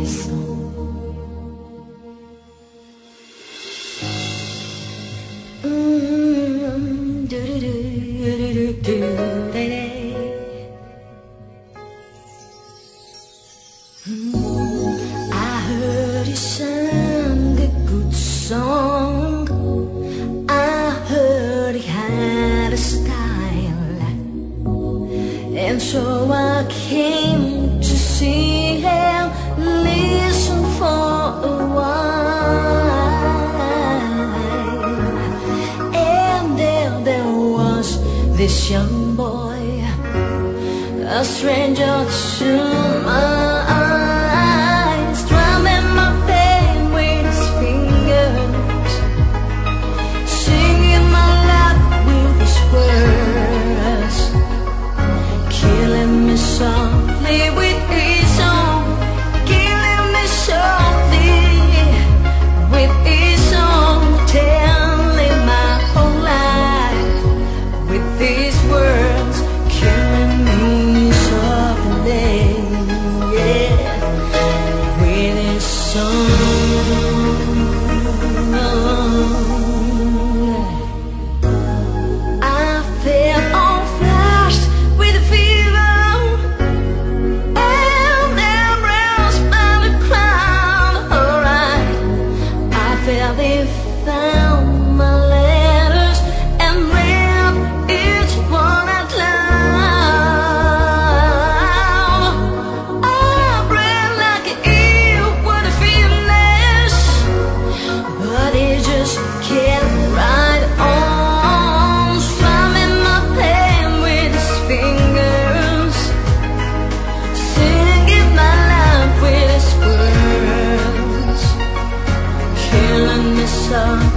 I heard he sang a good song. I heard he had a style, and so I came to see him, listen for a while. And there was this young boy, a stranger to my eyes, drumming my pain with his fingers, singing my life with his words, killing me softly with his song, killing me softly with his song, telling my whole life with these words, killing me softly, yeah, with his song. I felt all flushed with a fever, and embraced by the crowd. Alright, I felt they found my letters and read each one out loud. I breathed like an eel with a fearless, but it just kept right on, strumming my pain with his fingers, singing my life with his words, killing me softly